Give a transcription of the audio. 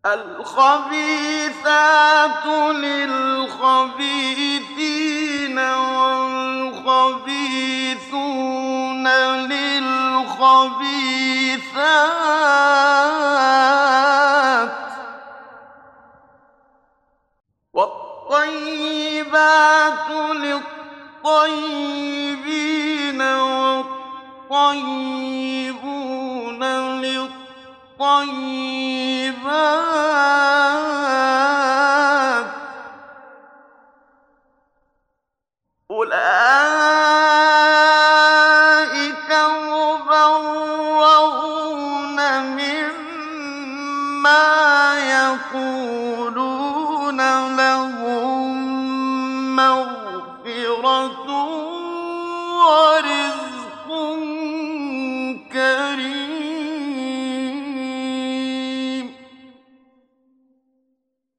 الخبيثات للخبيثين والخبيثون للخبيثات والطيبات للطيبين والطيبون للطيبات أولئك مبرؤون مما يقولون